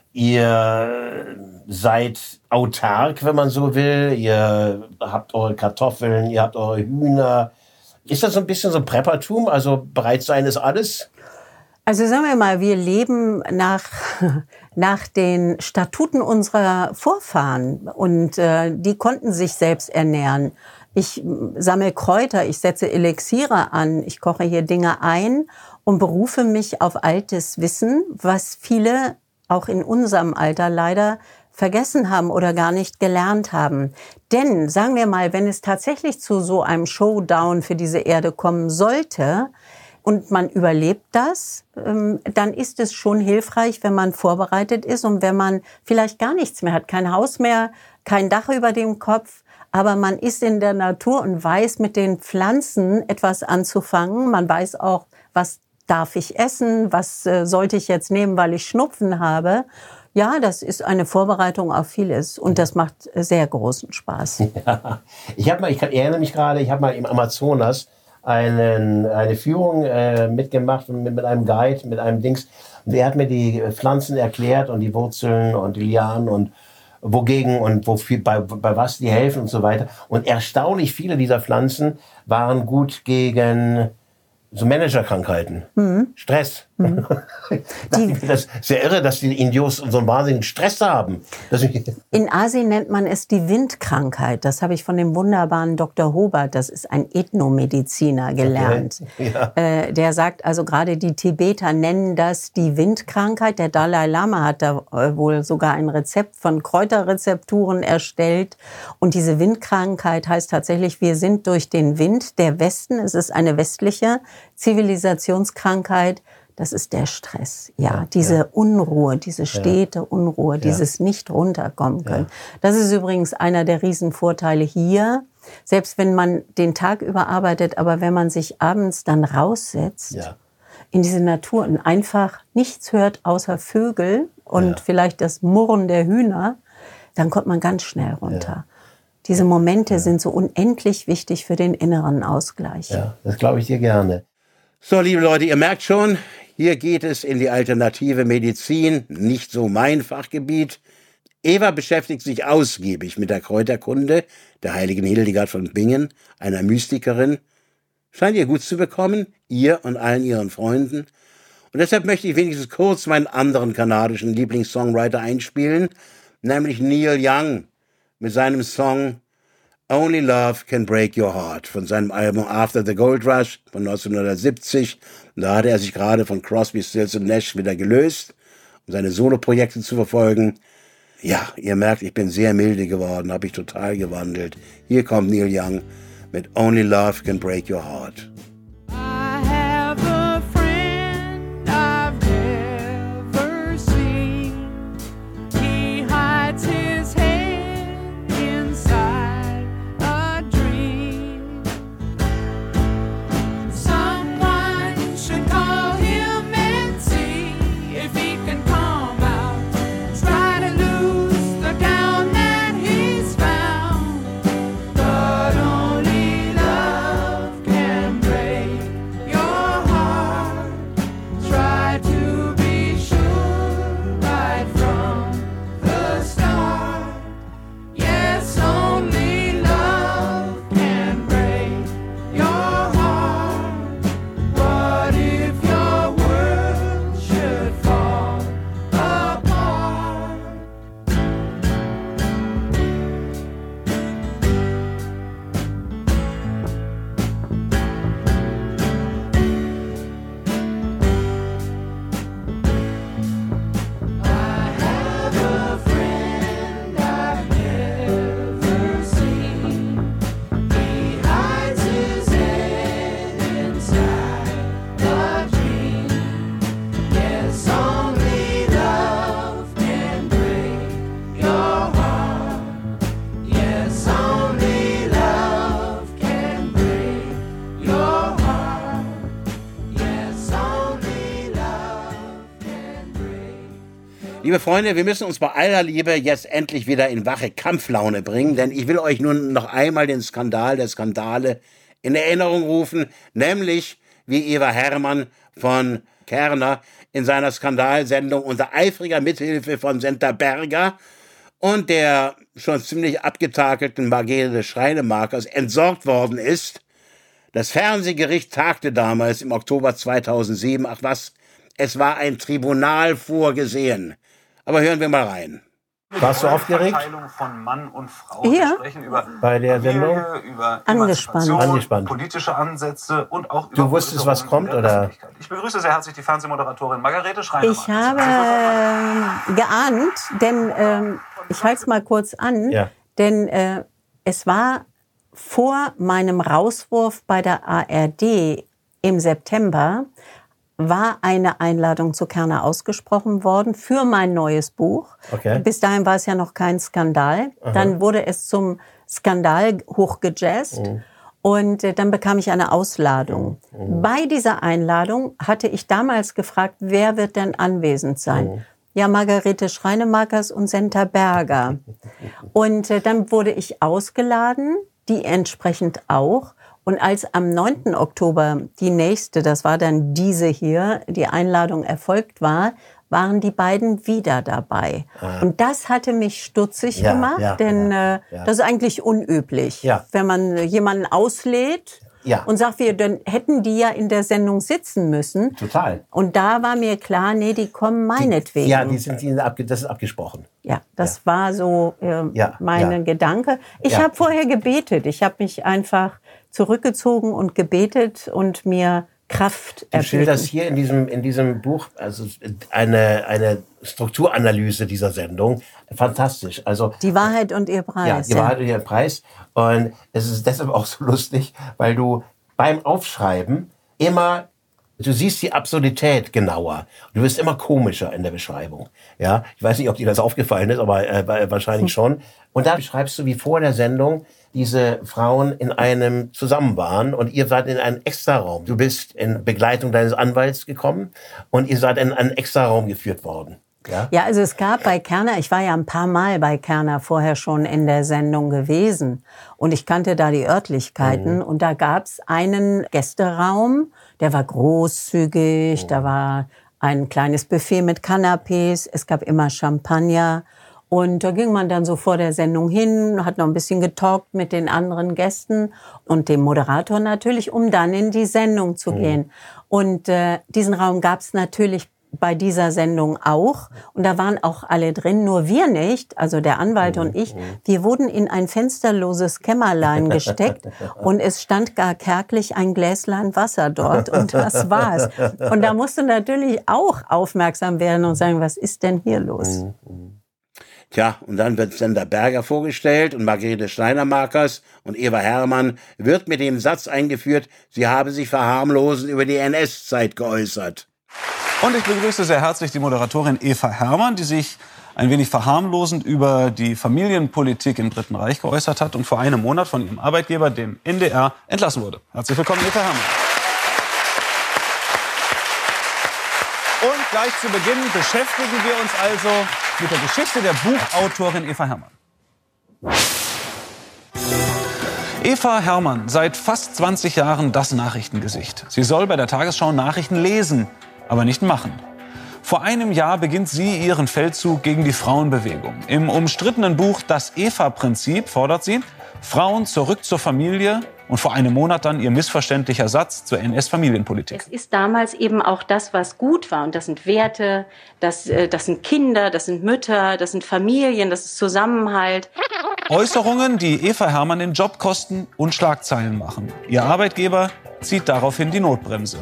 Ihr seid autark, wenn man so will. Ihr habt eure Kartoffeln, ihr habt eure Hühner. Ist das so ein bisschen so Preppertum? Also bereit sein ist alles? Also sagen wir mal, wir leben nach den Statuten unserer Vorfahren und die konnten sich selbst ernähren. Ich sammle Kräuter, ich setze Elixiere an, ich koche hier Dinge ein und berufe mich auf altes Wissen, was viele auch in unserem Alter leider vergessen haben oder gar nicht gelernt haben. Denn, sagen wir mal, wenn es tatsächlich zu so einem Showdown für diese Erde kommen sollte und man überlebt das, dann ist es schon hilfreich, wenn man vorbereitet ist und wenn man vielleicht gar nichts mehr hat, kein Haus mehr, kein Dach über dem Kopf, aber man ist in der Natur und weiß mit den Pflanzen etwas anzufangen. Man weiß auch, was darf ich essen, was sollte ich jetzt nehmen, weil ich Schnupfen habe. Ja, das ist eine Vorbereitung auf vieles und das macht sehr großen Spaß. Ja. Ich erinnere mich gerade, ich habe mal im Amazonas eine Führung mitgemacht mit einem Guide, mit einem Dings. Und der hat mir die Pflanzen erklärt und die Wurzeln und die Lianen und wogegen und wofür, bei was die helfen und so weiter. Und erstaunlich viele dieser Pflanzen waren gut gegen so Managerkrankheiten, Stress. Das ist sehr irre, dass die Indios so einen wahnsinnigen Stress haben. In Asien nennt man es die Windkrankheit. Das habe ich von dem wunderbaren Dr. Hobart, das ist ein Ethnomediziner, gelernt. Okay. Ja. Der sagt, also gerade die Tibeter nennen das die Windkrankheit. Der Dalai Lama hat da wohl sogar ein Rezept von Kräuterrezepturen erstellt. Und diese Windkrankheit heißt tatsächlich, wir sind durch den Wind der Westen, es ist eine westliche Zivilisationskrankheit, das ist der Stress. Ja, diese Unruhe, diese stete Unruhe, dieses nicht runterkommen können. Das ist übrigens einer der Riesenvorteile hier. Selbst wenn man den Tag über arbeitet, aber wenn man sich abends dann raussetzt in diese Natur und einfach nichts hört außer Vögel und vielleicht das Murren der Hühner, dann kommt man ganz schnell runter. Diese Momente sind so unendlich wichtig für den inneren Ausgleich. Ja, das glaube ich dir gerne. So, liebe Leute, ihr merkt schon, hier geht es in die alternative Medizin, nicht so mein Fachgebiet. Eva beschäftigt sich ausgiebig mit der Kräuterkunde der heiligen Hildegard von Bingen, einer Mystikerin. Scheint ihr gut zu bekommen, ihr und allen ihren Freunden. Und deshalb möchte ich wenigstens kurz meinen anderen kanadischen Lieblingssongwriter einspielen, nämlich Neil Young mit seinem Song Only Love Can Break Your Heart von seinem Album After the Gold Rush von 1970. Und da hatte er sich gerade von Crosby, Stills und Nash wieder gelöst, um seine Soloprojekte zu verfolgen. Ja, ihr merkt, ich bin sehr milde geworden, habe ich total gewandelt. Hier kommt Neil Young mit Only Love Can Break Your Heart. I have a friend I've never seen. He hides his head inside a dream. Someone should call him and see if he can come out. Try to lose the gown that he's found. But only love can break your heart. Try to be sure right from the start. Yes, only love can break your heart. What if your world should fall apart? I have a friend I've never seen. He hides his head inside a dream. Yes, only love can break your heart. Yes, only love can break your heart. Yes, only love can break. Liebe Freunde, wir müssen uns bei aller Liebe jetzt endlich wieder in wache Kampflaune bringen, denn ich will euch nun noch einmal den Skandal der Skandale in Erinnerung rufen, nämlich wie Eva Herrmann von Kerner in seiner Skandalsendung unter eifriger Mithilfe von Senta Berger und der schon ziemlich abgetakelten Margarete Schreinemakers entsorgt worden ist. Das Fernsehgericht tagte damals im Oktober 2007. Ach was, es war ein Tribunal vorgesehen. Aber hören wir mal rein. Warst du aufgeregt? Verteilung von Mann und Frau. Ja. Wir sprechen über Bei der Sendung? Familie, über Angespannt. Emanzipation, Angespannt. politische Ansätze und auch Du über wusstest, was Äußerungen kommt, in der oder? Öffentlichkeit. Ich begrüße sehr herzlich die Fernsehmoderatorin Margarete Schreinemakers. Ich habe geahnt, denn ich halte es mal kurz an, Ja. denn es war vor meinem Rauswurf bei der ARD im September, war eine Einladung zu Kerner ausgesprochen worden für mein neues Buch. Okay. Bis dahin war es ja noch kein Skandal. Dann wurde es zum Skandal hochgejazzt. Und dann bekam ich eine Ausladung. Bei dieser Einladung hatte ich damals gefragt, wer wird denn anwesend sein? Ja, Margarete Schreinemakers und Senta Berger. Und dann wurde ich ausgeladen, die entsprechend auch. Und als am 9. Oktober die nächste, das war dann diese hier, die Einladung erfolgt war, waren die beiden wieder dabei. Und das hatte mich stutzig Ja, gemacht, ja, denn ja. das ist eigentlich unüblich. Ja. Wenn man jemanden auslädt Ja. und sagt, dann hätten die ja in der Sendung sitzen müssen. Total. Und da war mir klar, nee, die kommen meinetwegen. Ja, das ist abgesprochen. Ja, das war so mein Gedanke. Ich Ja. habe vorher gebetet. Ich habe mich einfach zurückgezogen und gebetet und mir Kraft Du schilderst erbeten. hier in diesem Buch also eine Strukturanalyse dieser Sendung. Fantastisch. Also Die Wahrheit und ihr Preis. ja, die Wahrheit und ihr Preis. Und es ist deshalb auch so lustig, weil du beim Aufschreiben immer Du siehst die Absurdität genauer. Du wirst immer komischer in der Beschreibung. Ja, ich weiß nicht, ob dir das aufgefallen ist, aber wahrscheinlich schon. Und da beschreibst du, wie vor der Sendung diese Frauen in einem zusammen waren und ihr seid in einen Extraraum. Du bist in Begleitung deines Anwalts gekommen und ihr seid in einen Extraraum geführt worden. Ja, also es gab bei Kerner, ich war ja ein paar Mal bei Kerner vorher schon in der Sendung gewesen und ich kannte da die Örtlichkeiten und da gab's einen Gästeraum, der war großzügig, da war ein kleines Buffet mit Canapés, es gab immer Champagner und da ging man dann so vor der Sendung hin, hat noch ein bisschen getalkt mit den anderen Gästen und dem Moderator natürlich, um dann in die Sendung zu gehen. Und diesen Raum gab's natürlich bei dieser Sendung auch. Und da waren auch alle drin, nur wir nicht, also der Anwalt und ich. Wir wurden in ein fensterloses Kämmerlein gesteckt und es stand gar kärglich ein Gläslein Wasser dort und das war's. Und da musste natürlich auch aufmerksam werden und sagen, was ist denn hier los? Tja, und dann wird Sender Berger vorgestellt und Margarete Steinermakers und Eva Herrmann wird mit dem Satz eingeführt, sie habe sich verharmlosend über die NS-Zeit geäußert. Und ich begrüße sehr herzlich die Moderatorin Eva Herrmann, die sich ein wenig verharmlosend über die Familienpolitik im Dritten Reich geäußert hat und vor einem Monat von ihrem Arbeitgeber, dem NDR, entlassen wurde. Herzlich willkommen, Eva Herrmann. Und gleich zu Beginn beschäftigen wir uns also mit der Geschichte der Buchautorin Eva Herrmann. Eva Herrmann, seit fast 20 Jahren das Nachrichtengesicht. Sie soll bei der Tagesschau Nachrichten lesen, aber nicht machen. Vor einem Jahr beginnt sie ihren Feldzug gegen die Frauenbewegung. Im umstrittenen Buch Das Eva-Prinzip fordert sie Frauen zurück zur Familie und vor einem Monat dann ihr missverständlicher Satz zur NS-Familienpolitik. Es ist damals eben auch das, was gut war. Und das sind Werte, das sind Kinder, das sind Mütter, das sind Familien, das ist Zusammenhalt. Äußerungen, die Eva Herrmann den Job kosten und Schlagzeilen machen. Ihr Arbeitgeber zieht daraufhin die Notbremse.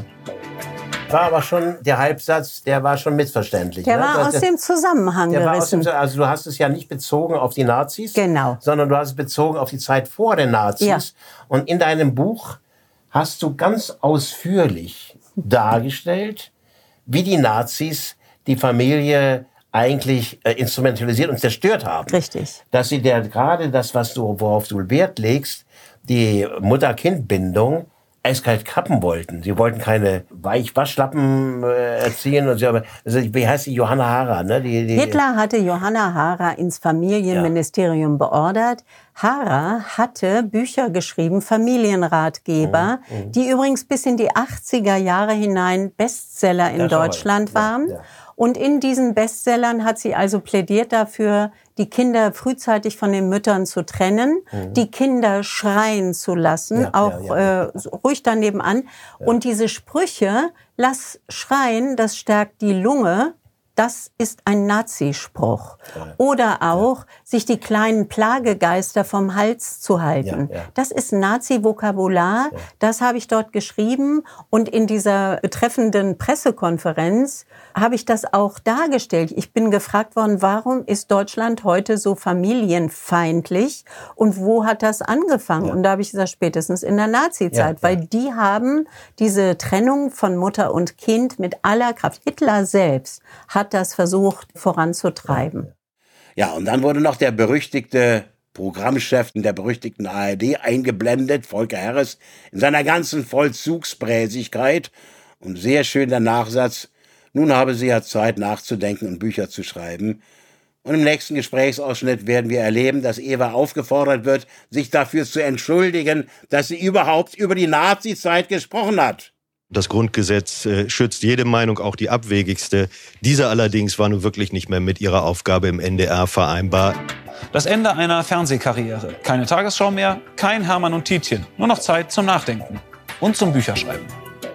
War aber schon, der Halbsatz, der war schon missverständlich. Der war aus dem Zusammenhang gerissen. Also du hast es ja nicht bezogen auf die Nazis, Genau. sondern du hast es bezogen auf die Zeit vor den Nazis. Ja. Und in deinem Buch hast du ganz ausführlich dargestellt, wie die Nazis die Familie eigentlich instrumentalisiert und zerstört haben. Richtig. Dass sie gerade das, worauf du Wert legst, die Mutter-Kind-Bindung, eiskalt kappen wollten. Sie wollten keine Waschlappen erziehen. Und so, aber, also, wie heißt die? Johanna Hara. Ne? Hitler hatte Johanna Hara ins Familienministerium beordert. Hara hatte Bücher geschrieben, Familienratgeber, die übrigens bis in die 80er Jahre hinein Bestseller in Deutschland waren. Ja. Und in diesen Bestsellern hat sie also plädiert dafür, die Kinder frühzeitig von den Müttern zu trennen, die Kinder schreien zu lassen, ruhig daneben an. Ja. Und diese Sprüche, lass schreien, das stärkt die Lunge, das ist ein Nazispruch. Ja. Oder auch, sich die kleinen Plagegeister vom Hals zu halten. Ja, ja. Das ist Nazi-Vokabular, das habe ich dort geschrieben. Und in dieser betreffenden Pressekonferenz habe ich das auch dargestellt. Ich bin gefragt worden, warum ist Deutschland heute so familienfeindlich und wo hat das angefangen? Ja. Und da habe ich gesagt, spätestens in der Nazi-Zeit, weil die haben diese Trennung von Mutter und Kind mit aller Kraft. Hitler selbst hat das versucht voranzutreiben. Ja, und dann wurde noch der berüchtigte Programmchef in der berüchtigten ARD eingeblendet, Volker Harris, in seiner ganzen Vollzugsbräsigkeit. Und sehr schön der Nachsatz, nun habe sie ja Zeit nachzudenken und Bücher zu schreiben. Und im nächsten Gesprächsausschnitt werden wir erleben, dass Eva aufgefordert wird, sich dafür zu entschuldigen, dass sie überhaupt über die Nazi-Zeit gesprochen hat. Das Grundgesetz schützt jede Meinung, auch die abwegigste. Diese allerdings war nun wirklich nicht mehr mit ihrer Aufgabe im NDR vereinbar. Das Ende einer Fernsehkarriere. Keine Tagesschau mehr, kein Hermann und Tietjen. Nur noch Zeit zum Nachdenken und zum Bücherschreiben.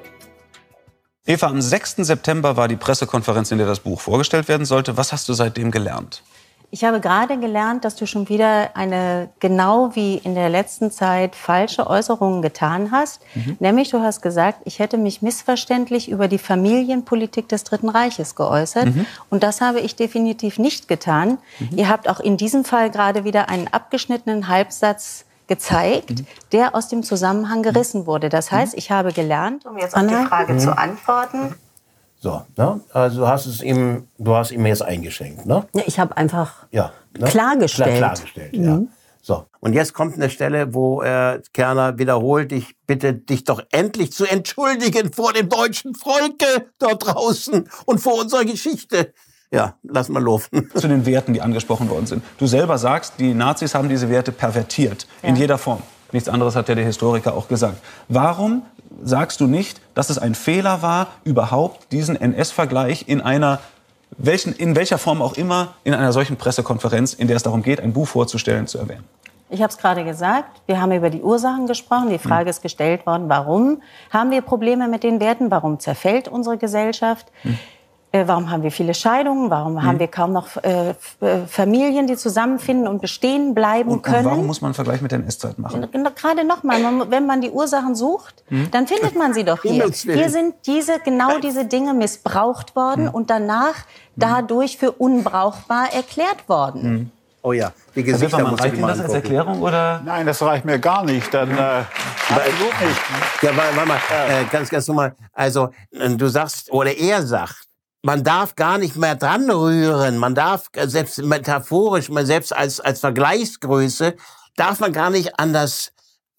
Eva, am 6. September war die Pressekonferenz, in der das Buch vorgestellt werden sollte. Was hast du seitdem gelernt? Ich habe gerade gelernt, dass du schon wieder genau wie in der letzten Zeit, falsche Äußerungen getan hast. Nämlich, du hast gesagt, ich hätte mich missverständlich über die Familienpolitik des Dritten Reiches geäußert. Und das habe ich definitiv nicht getan. Ihr habt auch in diesem Fall gerade wieder einen abgeschnittenen Halbsatz gezeigt, der aus dem Zusammenhang gerissen wurde. Das heißt, ich habe gelernt, um jetzt auf die Frage zu antworten. So, ne? Also du hast ihm jetzt eingeschenkt, ne? Ja, ich habe einfach Ja. Ne? klargestellt. Klargestellt, ja. So. Und jetzt kommt eine Stelle, wo Kerner wiederholt, ich bitte dich doch endlich zu entschuldigen vor dem deutschen Volke dort draußen und vor unserer Geschichte. Ja, lass mal laufen. Zu den Werten, die angesprochen worden sind. Du selber sagst, die Nazis haben diese Werte pervertiert, in jeder Form. Nichts anderes hat ja der Historiker auch gesagt. Warum sagst du nicht, dass es ein Fehler war, überhaupt diesen NS-Vergleich in welcher Form auch immer, in einer solchen Pressekonferenz, in der es darum geht, ein Buch vorzustellen, zu erwähnen? Ich habe es gerade gesagt, wir haben über die Ursachen gesprochen. Die Frage ist gestellt worden, warum haben wir Probleme mit den Werten? Warum zerfällt unsere Gesellschaft? Warum haben wir viele Scheidungen? Warum haben wir kaum noch Familien, die zusammenfinden und bestehen bleiben können? Und warum muss man einen Vergleich mit der NS-Zeit machen? Gerade nochmal, wenn man die Ursachen sucht, dann findet man sie doch hier. Hier sind diese Dinge missbraucht worden und danach dadurch für unbrauchbar erklärt worden. Oh ja, die Gesichter Wippermann, muss ich reicht Ihnen mal das als angucken. Erklärung oder? Nein, das reicht mir gar nicht. Dann absolut nicht. Ja, warte mal, ganz normal. Also, du sagst, oder er sagt, man darf gar nicht mehr dran rühren. Man darf selbst metaphorisch, man selbst als Vergleichsgröße, darf man gar nicht an das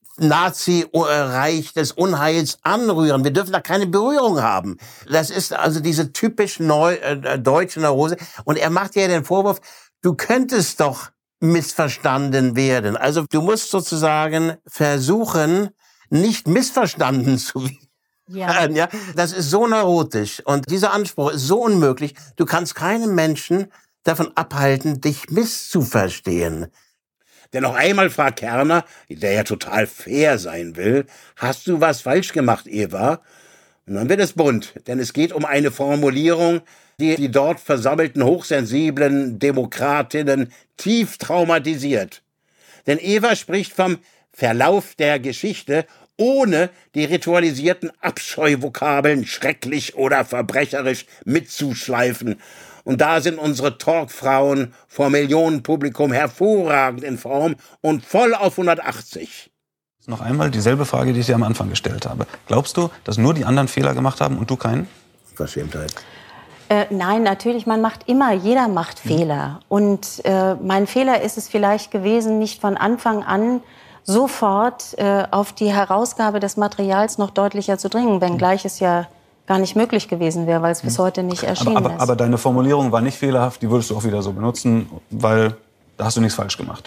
Nazi-Reich des Unheils anrühren. Wir dürfen da keine Berührung haben. Das ist also diese typisch deutsche Neurose. Und er macht ja den Vorwurf, du könntest doch missverstanden werden. Also du musst sozusagen versuchen, nicht missverstanden zu werden. Ja, das ist so neurotisch und dieser Anspruch ist so unmöglich. Du kannst keinen Menschen davon abhalten, dich misszuverstehen. Denn noch einmal fragt Kerner, der ja total fair sein will, hast du was falsch gemacht, Eva? Und dann wird es bunt, denn es geht um eine Formulierung, die die dort versammelten hochsensiblen Demokratinnen tief traumatisiert. Denn Eva spricht vom Verlauf der Geschichte, ohne die ritualisierten Abscheuvokabeln schrecklich oder verbrecherisch mitzuschleifen. Und da sind unsere Talkfrauen vor Millionenpublikum hervorragend in Form und voll auf 180. Noch einmal dieselbe Frage, die ich dir am Anfang gestellt habe. Glaubst du, dass nur die anderen Fehler gemacht haben und du keinen? Verschämtheit. Nein, natürlich, jeder macht Fehler. Und mein Fehler ist es vielleicht gewesen, nicht von Anfang an sofort auf die Herausgabe des Materials noch deutlicher zu dringen, wenngleich es ja gar nicht möglich gewesen wäre, weil es bis heute nicht erschienen ist. Aber deine Formulierung war nicht fehlerhaft, die würdest du auch wieder so benutzen, weil da hast du nichts falsch gemacht.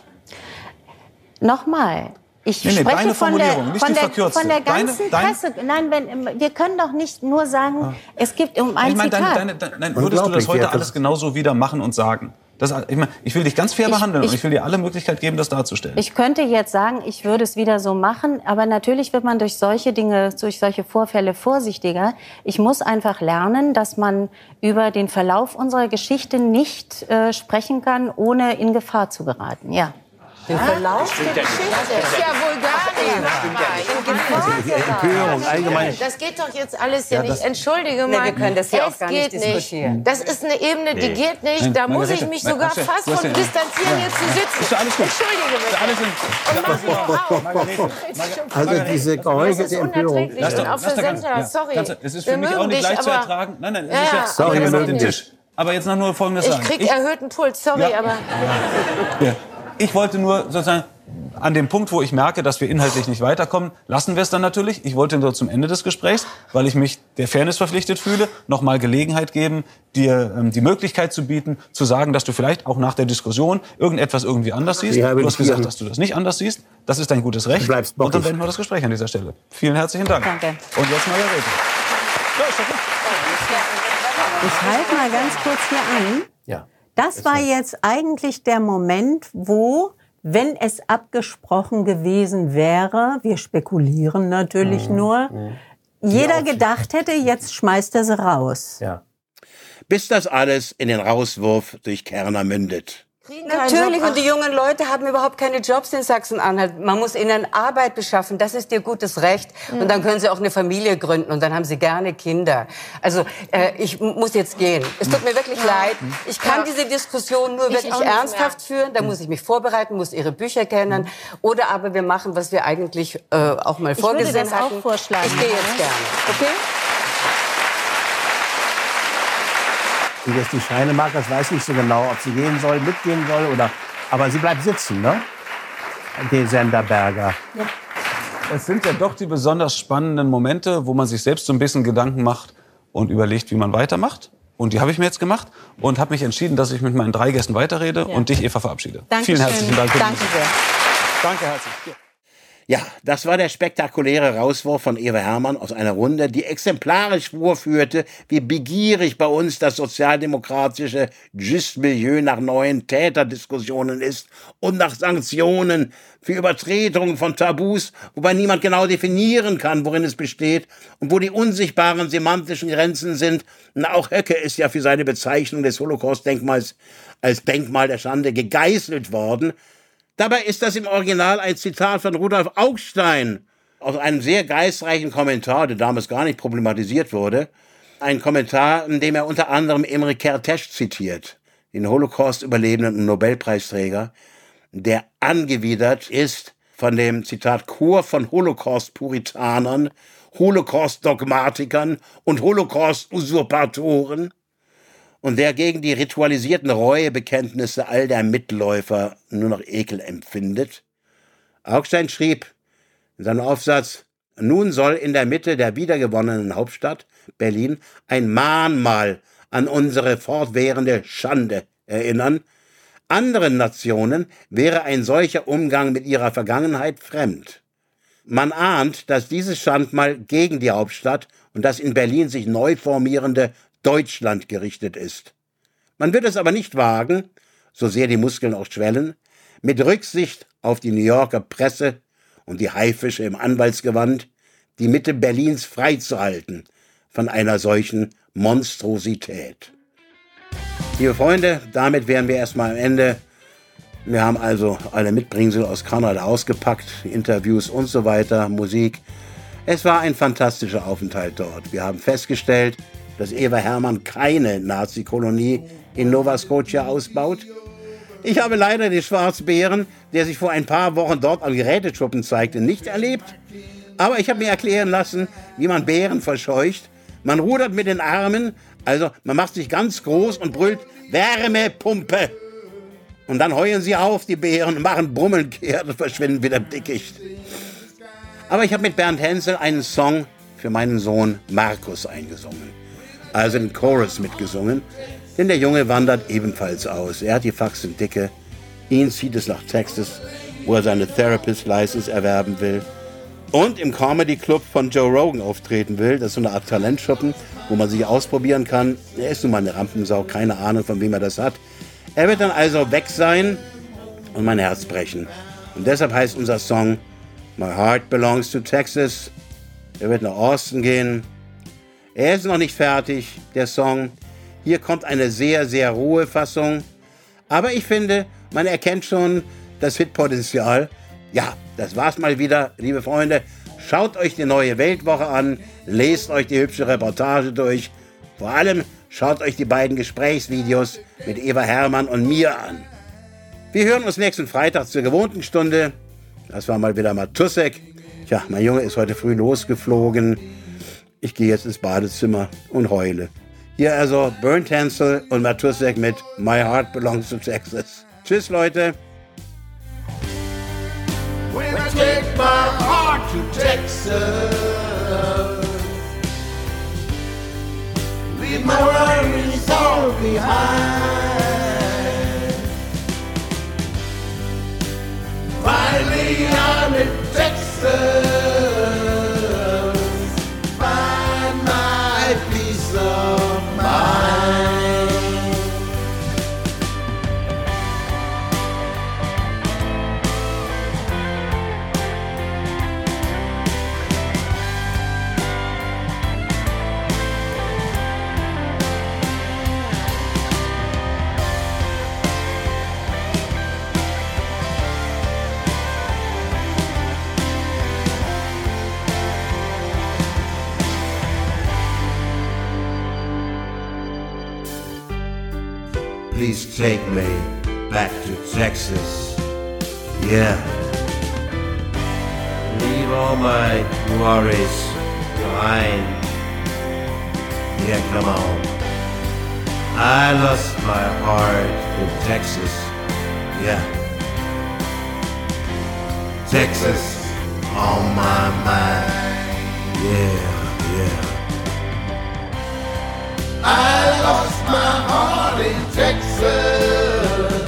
Nochmal. Ich spreche deine von Formulierung, nicht die verkürzte. Von der ganzen Presse. Nein, wir können doch nicht nur sagen, es gibt ein Zitat. Würdest du das heute alles genauso wieder machen und sagen? Ich will dich ganz fair behandeln und ich will dir alle Möglichkeit geben, das darzustellen. Ich könnte jetzt sagen, ich würde es wieder so machen, aber natürlich wird man durch solche Dinge, durch solche Vorfälle vorsichtiger. Ich muss einfach lernen, dass man über den Verlauf unserer Geschichte nicht sprechen kann, ohne in Gefahr zu geraten. Ja. Den Verlauf der Geschichte. Das ist ja wohl gar nicht. Empörung, allgemein. Das geht doch jetzt alles hier nicht. Entschuldige mal. Wir können das hier auch gar nicht geht diskutieren. Das ist eine Ebene, die geht nicht. Da muss ich mich sogar fast von distanzieren, hier zu sitzen. Ist ja alles gut. Entschuldige bitte. Also diese geheuchelte Empörung. Auch für Sender, sorry. Es ist für mich auch nicht leicht zu ertragen. Nein, es ist ja Sorry, ich auf den Tisch. Aber jetzt noch nur Folgendes sagen. Ich krieg erhöhten Puls, sorry, aber... Ja. Ich wollte nur sozusagen an dem Punkt, wo ich merke, dass wir inhaltlich nicht weiterkommen, lassen wir es dann natürlich. Ich wollte nur zum Ende des Gesprächs, weil ich mich der Fairness verpflichtet fühle, noch mal Gelegenheit geben, dir die Möglichkeit zu bieten, zu sagen, dass du vielleicht auch nach der Diskussion irgendetwas irgendwie anders siehst. Du hast gesagt, dass du das nicht anders siehst. Das ist dein gutes Recht. Und dann beenden wir das Gespräch an dieser Stelle. Vielen herzlichen Dank. Danke. Und jetzt Margarete. Ich halte mal ganz kurz hier an. Ja. Das war jetzt eigentlich der Moment, wo, wenn es abgesprochen gewesen wäre, wir spekulieren natürlich nur, jeder gedacht hätte, jetzt schmeißt er sie raus. Ja. Bis das alles in den Rauswurf durch Kerner mündet. Natürlich, und die jungen Leute haben überhaupt keine Jobs in Sachsen-Anhalt. Man muss ihnen Arbeit beschaffen, das ist ihr gutes Recht. Und dann können sie auch eine Familie gründen und dann haben sie gerne Kinder. Also ich muss jetzt gehen. Es tut mir wirklich leid. Ich kann diese Diskussion nur wirklich ernsthaft führen. Da muss ich mich vorbereiten, muss ihre Bücher kennen. Oder aber wir machen, was wir eigentlich auch mal vorgesehen hatten. Ich würde das auch vorschlagen. Ich gehe jetzt gerne. Okay? Wie das die Scheine mag, das weiß ich nicht so genau, ob sie gehen soll, mitgehen soll oder. Aber sie bleibt sitzen, ne? Die Senderberger. Ja. Es sind ja doch die besonders spannenden Momente, wo man sich selbst so ein bisschen Gedanken macht und überlegt, wie man weitermacht. Und die habe ich mir jetzt gemacht und habe mich entschieden, dass ich mit meinen 3 Gästen weiterrede und dich, Eva, verabschiede. Dankeschön. Vielen herzlichen Dank. Danke sehr. Danke herzlich. Ja. Ja, das war der spektakuläre Rauswurf von Eva Herrmann aus einer Runde, die exemplarisch vorführte, wie begierig bei uns das sozialdemokratische Just-Milieu nach neuen Täterdiskussionen ist und nach Sanktionen für Übertretungen von Tabus, wobei niemand genau definieren kann, worin es besteht und wo die unsichtbaren semantischen Grenzen sind. Und auch Höcke ist ja für seine Bezeichnung des Holocaust-Denkmals als Denkmal der Schande gegeißelt worden. Dabei ist das im Original ein Zitat von Rudolf Augstein aus einem sehr geistreichen Kommentar, der damals gar nicht problematisiert wurde. Ein Kommentar, in dem er unter anderem Imre Kertész zitiert, den Holocaust-Überlebenden und Nobelpreisträger, der angewidert ist von dem, Zitat, Chor von Holocaust-Puritanern, Holocaust-Dogmatikern und Holocaust-Usurpatoren, und der gegen die ritualisierten Reuebekenntnisse all der Mitläufer nur noch Ekel empfindet. Augstein schrieb in seinem Aufsatz, nun soll in der Mitte der wiedergewonnenen Hauptstadt, Berlin, ein Mahnmal an unsere fortwährende Schande erinnern. Anderen Nationen wäre ein solcher Umgang mit ihrer Vergangenheit fremd. Man ahnt, dass dieses Schandmal gegen die Hauptstadt und das in Berlin sich neu formierende Deutschland gerichtet ist. Man wird es aber nicht wagen, so sehr die Muskeln auch schwellen, mit Rücksicht auf die New Yorker Presse und die Haifische im Anwaltsgewand, die Mitte Berlins freizuhalten von einer solchen Monstrosität. Liebe Freunde, damit wären wir erstmal am Ende. Wir haben also alle Mitbringsel aus Kanada ausgepackt, Interviews und so weiter, Musik. Es war ein fantastischer Aufenthalt dort. Wir haben festgestellt, dass Eva Herrmann keine Nazi-Kolonie in Nova Scotia ausbaut. Ich habe leider den Schwarzbären, der sich vor ein paar Wochen dort am Geräteschuppen zeigte, nicht erlebt. Aber ich habe mir erklären lassen, wie man Bären verscheucht. Man rudert mit den Armen, also man macht sich ganz groß und brüllt Wärmepumpe. Und dann heulen sie auf, die Bären, machen Brummeln kehrt und verschwinden wieder im Dickicht. Aber ich habe mit Bernd Hensel einen Song für meinen Sohn Markus eingesungen. Also den Chorus mitgesungen, denn der Junge wandert ebenfalls aus. Er hat die Faxen dicke. Ihn zieht es nach Texas, wo er seine Therapist-License erwerben will. Und im Comedy Club von Joe Rogan auftreten will. Das ist so eine Art Talentschuppen, wo man sich ausprobieren kann. Er ist nun mal eine Rampensau, keine Ahnung, von wem er das hat. Er wird dann also weg sein und mein Herz brechen. Und deshalb heißt unser Song My Heart Belongs to Texas. Er wird nach Austin gehen. Er ist noch nicht fertig, der Song. Hier kommt eine sehr, sehr rohe Fassung. Aber ich finde, man erkennt schon das Hitpotenzial. Ja, das war's mal wieder, liebe Freunde. Schaut euch die neue Weltwoche an, lest euch die hübsche Reportage durch. Vor allem schaut euch die beiden Gesprächsvideos mit Eva Herrmann und mir an. Wir hören uns nächsten Freitag zur gewohnten Stunde. Das war mal wieder Matussek. Tja, mein Junge ist heute früh losgeflogen. Ich gehe jetzt ins Badezimmer und heule. Hier also Bernd Hensel und Matussek mit My Heart Belongs to Texas. Tschüss, Leute. When I take my heart to Texas, leave my worries all behind. Finally I'm in Texas, find my peace of mind. please take me back to Texas. Yeah. Leave all my worries behind. Yeah, come on. I lost my heart in Texas. Yeah. Texas on my mind. Yeah, yeah. I lost my heart in Texas.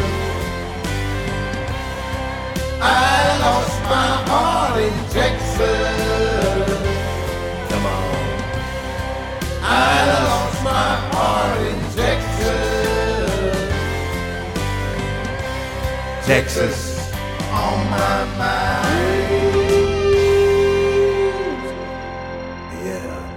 I lost my heart in Texas. Come on. I lost my heart in Texas. Texas on my mind. Yeah.